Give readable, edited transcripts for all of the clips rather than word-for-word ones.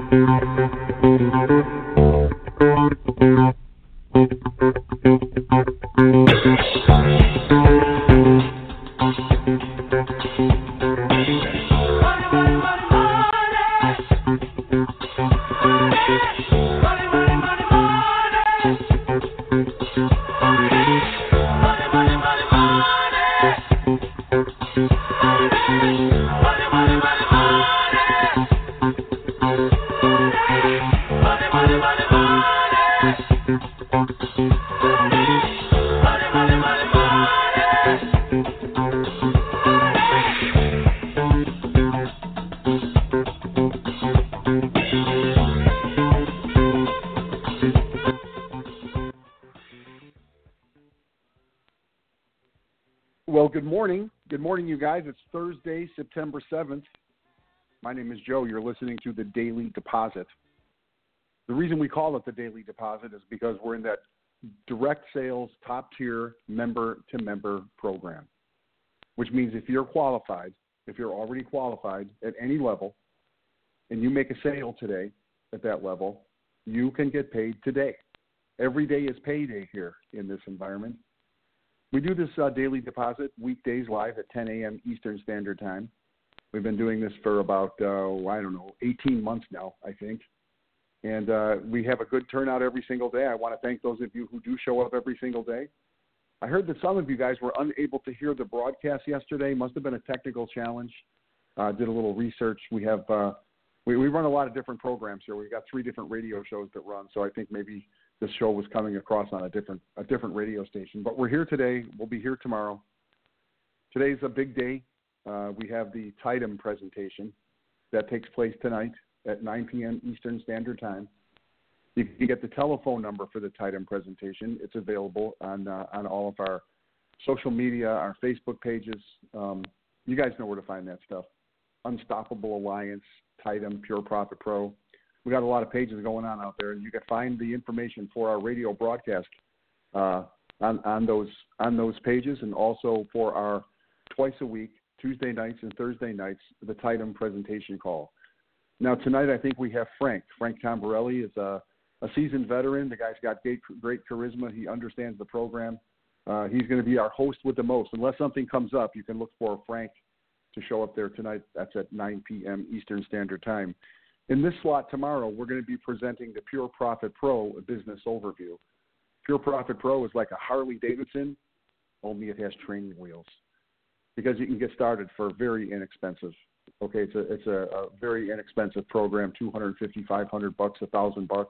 Well, good morning. Good morning, you guys. It's Thursday, September 7th. My name is Joe. You're listening to the Daily Deposit. The reason we call it the Daily Deposit is because we're in that direct sales, top-tier, member-to-member program, which means if you're qualified, if you're already qualified at any level, and you make a sale today at that level, you can get paid today. Every day is payday here in this environment. We do this daily deposit weekdays live at 10 a.m. Eastern Standard Time. We've been doing this for about, 18 months now, I think. And we have a good turnout every single day. I want to thank those of you who do show up every single day. I heard that some of you guys were unable to hear the broadcast yesterday. Must have been a technical challenge. Did a little research. We have we run a lot of different programs here. We've got 3 different radio shows that run, so I think maybe this show was coming across on a different radio station. But we're here today. We'll be here tomorrow. Today's a big day. We have the TITEM presentation that takes place tonight at 9 p.m. Eastern Standard Time. You can get the telephone number for the TITEM presentation. It's available on all of our social media, our Facebook pages. You guys know where to find that stuff. Unstoppable Alliance, TITEM, Pure Profit Pro. We got a lot of pages going on out there, and you can find the information for our radio broadcast on those pages, and also for our twice a week, Tuesday nights and Thursday nights, the TITEM presentation call. Now tonight, I think we have Frank. Frank Tamborelli is a seasoned veteran. The guy's got great charisma. He understands the program. He's going to be our host with the most. Unless something comes up, you can look for Frank to show up there tonight. That's at 9 p.m. Eastern Standard Time. In this slot tomorrow, we're going to be presenting the Pure Profit Pro business overview. Pure Profit Pro is like a Harley Davidson, only it has training wheels, because you can get started for very inexpensive. Okay, it's a very inexpensive program, $250, $500, $1,000.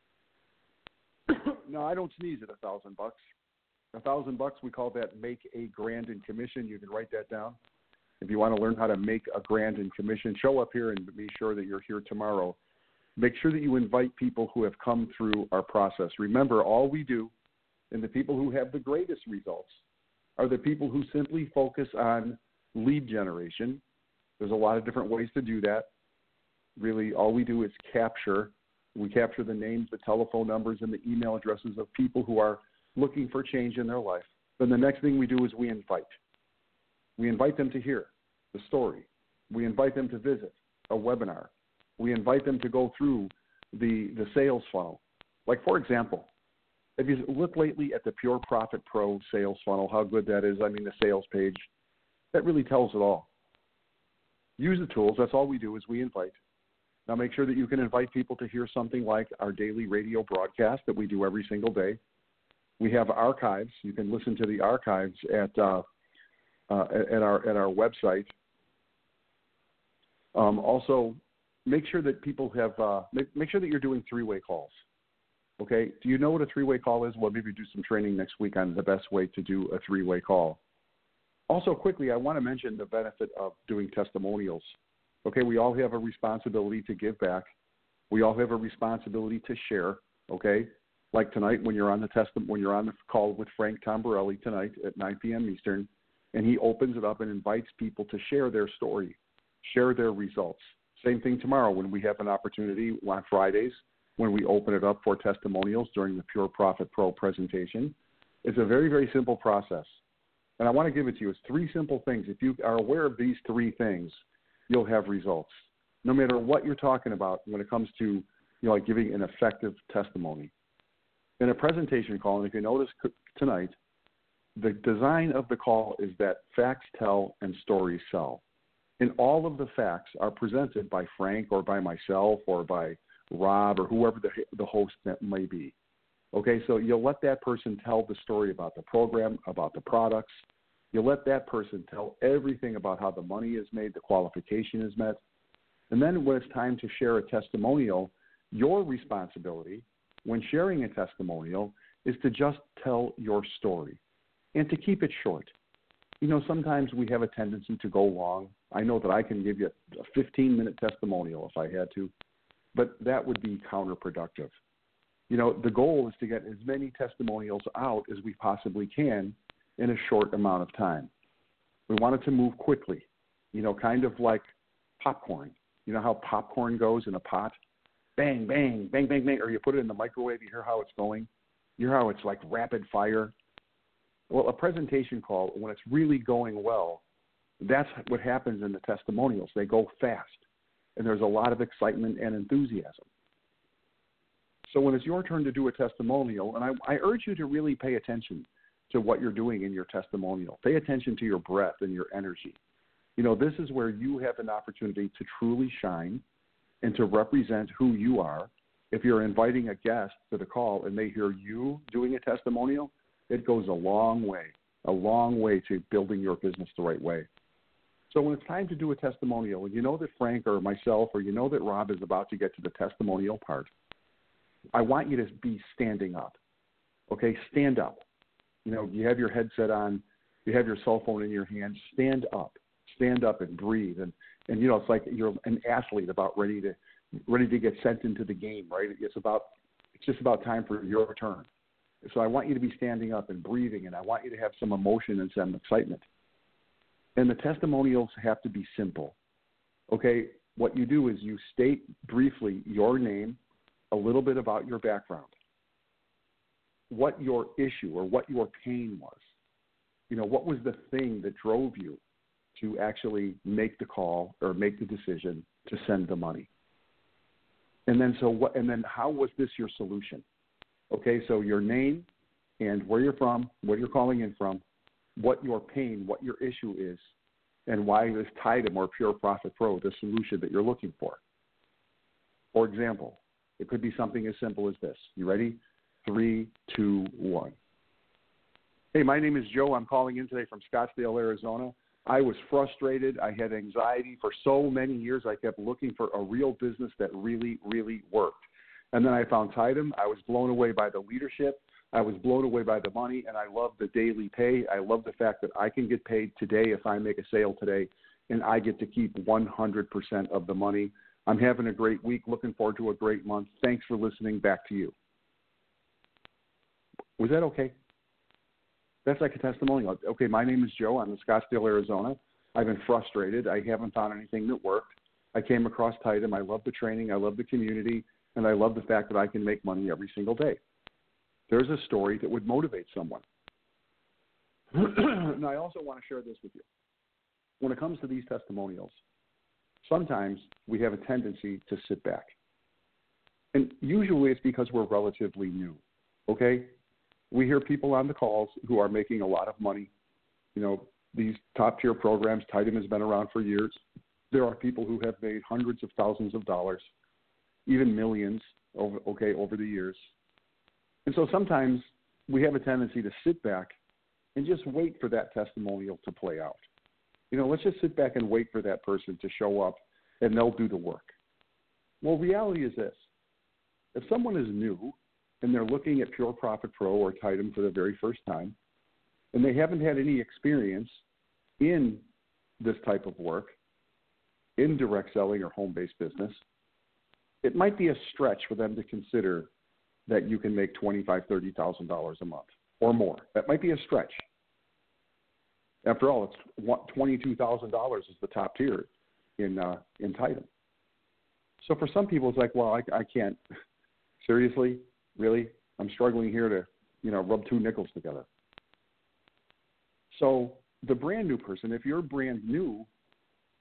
No, I don't sneeze at $1,000. $1,000, we call that make a grand in commission. You can write that down. If you want to learn how to make a grand in commission, show up here and be sure that you're here tomorrow. Make sure that you invite people who have come through our process. Remember, all we do, and the people who have the greatest results, are the people who simply focus on lead generation. There's a lot of different ways to do that. Really, all we do is we capture the names, the telephone numbers, and the email addresses of people who are looking for change in their life. Then the next thing we do is we invite. We invite them to hear the story. We invite them to visit a webinar. We invite them to go through the sales funnel. Like, for example, if you look lately at the Pure Profit Pro sales funnel, how good that is, the sales page, that really tells it all. Use the tools. That's all we do is we invite. Now make sure that you can invite people to hear something like our daily radio broadcast that we do every single day. We have archives. You can listen to the archives at our website. Also, make sure that people have make sure that you're doing 3-way calls. Okay, do you know what a 3-way call is? Well, maybe do some training next week on the best way to do a 3-way call. Also, quickly, I want to mention the benefit of doing testimonials. Okay, we all have a responsibility to give back. We all have a responsibility to share. Okay, like tonight when you're on the call with Frank Tamborelli tonight at 9 p.m. Eastern. And he opens it up and invites people to share their story, share their results. Same thing tomorrow when we have an opportunity on Fridays when we open it up for testimonials during the Pure Profit Pro presentation. It's a very, very simple process. And I want to give it to you. It's 3 simple things. If you are aware of these 3 things, you'll have results. no matter what you're talking about when it comes to, like giving an effective testimony. In a presentation call, and if you notice tonight, the design of the call is that facts tell and stories sell. And all of the facts are presented by Frank or by myself or by Rob or whoever the host that may be. Okay, so you'll let that person tell the story about the program, about the products. You'll let that person tell everything about how the money is made, the qualification is met. And then when it's time to share a testimonial, your responsibility when sharing a testimonial is to just tell your story and to keep it short. Sometimes we have a tendency to go long. I know that I can give you a 15-minute testimonial if I had to, but that would be counterproductive. The goal is to get as many testimonials out as we possibly can in a short amount of time. We want it to move quickly, kind of like popcorn. You know how popcorn goes in a pot? Bang, bang, bang, bang, bang. Or you put it in the microwave, you hear how it's going? You hear how it's like rapid fire? Well, a presentation call, when it's really going well, that's what happens in the testimonials. They go fast, and there's a lot of excitement and enthusiasm. So when it's your turn to do a testimonial, and I urge you to really pay attention to what you're doing in your testimonial. Pay attention to your breath and your energy. This is where you have an opportunity to truly shine and to represent who you are. If you're inviting a guest to the call and they hear you doing a testimonial, it goes a long way to building your business the right way. So when it's time to do a testimonial, and you know that Frank or myself or you know that Rob is about to get to the testimonial part, I want you to be standing up. Okay, stand up. You have your headset on, you have your cell phone in your hand, stand up and breathe. And it's like you're an athlete about ready to get sent into the game, right? It's just about time for your turn. So I want you to be standing up and breathing, and I want you to have some emotion and some excitement. And the testimonials have to be simple. Okay, what you do is you state briefly your name, a little bit about your background, what your issue or what your pain was. What was the thing that drove you to actually make the call or make the decision to send the money? And then how was this your solution? Okay, so your name and where you're from, where you're calling in from, what your pain, what your issue is, and why this Titan or Pure Profit Pro, the solution that you're looking for. For example, it could be something as simple as this. You ready? 3, 2, 1. Hey, my name is Joe. I'm calling in today from Scottsdale, Arizona. I was frustrated. I had anxiety for so many years. I kept looking for a real business that really, really worked. And then I found Titan. I was blown away by the leadership. I was blown away by the money, and I love the daily pay. I love the fact that I can get paid today if I make a sale today, and I get to keep 100% of the money. I'm having a great week. Looking forward to a great month. Thanks for listening. Back to you. Was that okay? That's like a testimonial. Okay, my name is Joe. I'm in Scottsdale, Arizona. I've been frustrated. I haven't found anything that worked. I came across Titan. I love the training. I love the community. And I love the fact that I can make money every single day. There's a story that would motivate someone. And I also want to share this with you. When it comes to these testimonials, sometimes we have a tendency to sit back. And usually it's because we're relatively new, okay? We hear people on the calls who are making a lot of money. These top-tier programs, Titan has been around for years. There are people who have made hundreds of thousands of dollars, even millions, over the years. And so sometimes we have a tendency to sit back and just wait for that testimonial to play out. Let's just sit back and wait for that person to show up, and they'll do the work. Well, reality is this. If someone is new and they're looking at Pure Profit Pro or Titan for the very first time, and they haven't had any experience in this type of work, in direct selling or home-based business, it might be a stretch for them to consider that you can make $25,000, $30,000 a month or more. That might be a stretch. After all, it's $22,000 is the top tier in Titan. So for some people, it's like, well, I can't. Seriously? Really? I'm struggling here to, rub two nickels together. So the brand new person, if you're brand new,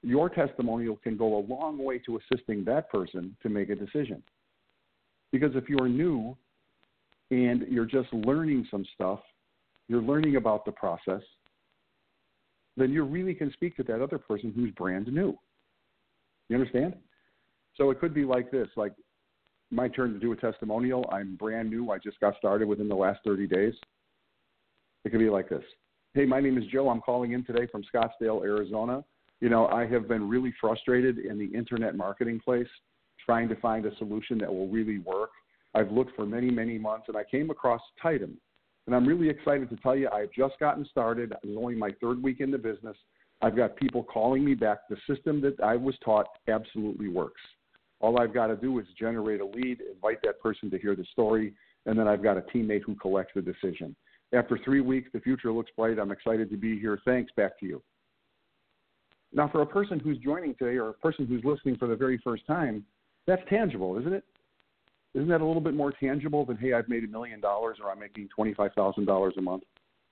your testimonial can go a long way to assisting that person to make a decision. Because if you're new and you're just learning some stuff, you're learning about the process, then you really can speak to that other person who's brand new. You understand? So it could be like this, like my turn to do a testimonial. I'm brand new. I just got started within the last 30 days. It could be like this. Hey, my name is Joe. I'm calling in today from Scottsdale, Arizona. You know, I have been really frustrated in the internet marketing place trying to find a solution that will really work. I've looked for many, many months, and I came across Titan. And I'm really excited to tell you I've just gotten started. It was only my third week in the business. I've got people calling me back. The system that I was taught absolutely works. All I've got to do is generate a lead, invite that person to hear the story, and then I've got a teammate who collects the decision. After 3 weeks, the future looks bright. I'm excited to be here. Thanks. Back to you. Now, for a person who's joining today or a person who's listening for the very first time, that's tangible, isn't it? Isn't that a little bit more tangible than, hey, I've made $1 million or I'm making $25,000 a month?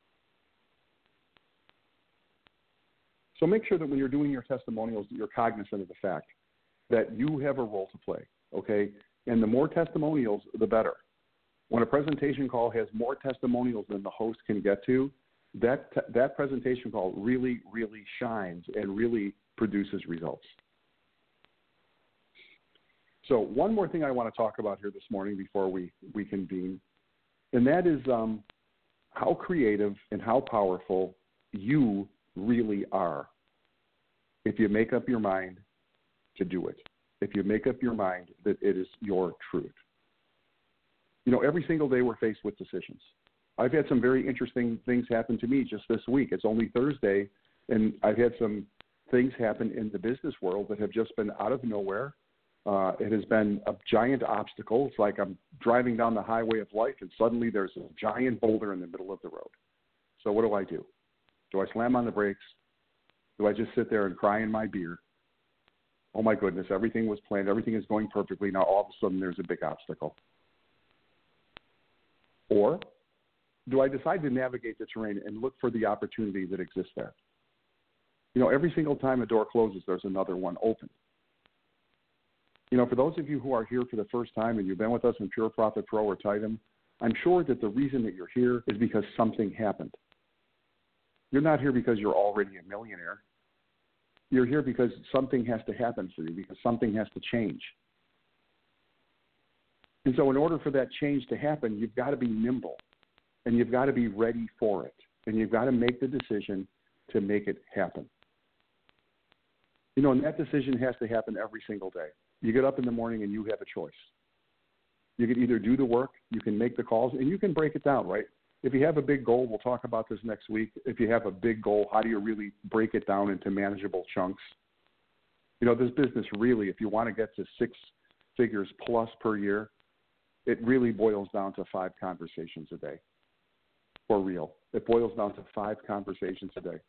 So make sure that when you're doing your testimonials, that you're cognizant of the fact that you have a role to play, okay? And the more testimonials, the better. When a presentation call has more testimonials than the host can get to, that presentation call really, really shines and really produces results. So one more thing I want to talk about here this morning before we convene, and that is how creative and how powerful you really are if you make up your mind to do it, if you make up your mind that it is your truth. You know, every single day we're faced with decisions. I've had some very interesting things happen to me just this week. It's only Thursday, and I've had some things happen in the business world that have just been out of nowhere. It has been a giant obstacle. It's like I'm driving down the highway of life, and suddenly there's a giant boulder in the middle of the road. So what do? Do I slam on the brakes? Do I just sit there and cry in my beer? Oh, my goodness, everything was planned. Everything is going perfectly. Now, all of a sudden, there's a big obstacle. Or do I decide to navigate the terrain and look for the opportunity that exists there? You know, every single time a door closes, there's another one open. You know, for those of you who are here for the first time and you've been with us in Pure Profit Pro or Titan, I'm sure that the reason that you're here is because something happened. You're not here because you're already a millionaire. You're here because something has to happen for you, because something has to change. And so in order for that change to happen, you've got to be nimble, and you've got to be ready for it, and you've got to make the decision to make it happen. You know, and that decision has to happen every single day. You get up in the morning and you have a choice. You can either do the work, you can make the calls, and you can break it down, right? If you have a big goal, we'll talk about this next week. If you have a big goal, how do you really break it down into manageable chunks? You know, this business really, if you want to get to 6 figures plus per year, it really boils down to 5 conversations a day. For real. It boils down to 5 conversations a day.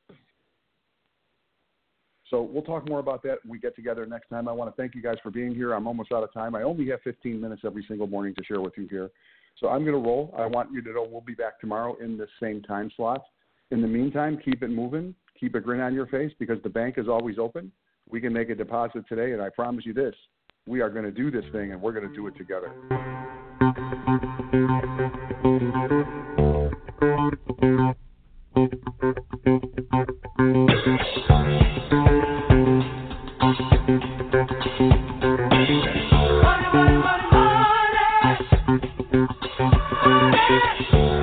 So we'll talk more about that when we get together next time. I want to thank you guys for being here. I'm almost out of time. I only have 15 minutes every single morning to share with you here. So I'm going to roll. I want you to know we'll be back tomorrow in the same time slot. In the meantime, keep it moving. Keep a grin on your face because the bank is always open. We can make a deposit today, and I promise you this. We are going to do this thing, and we're going to do it together. Money, money, money, money.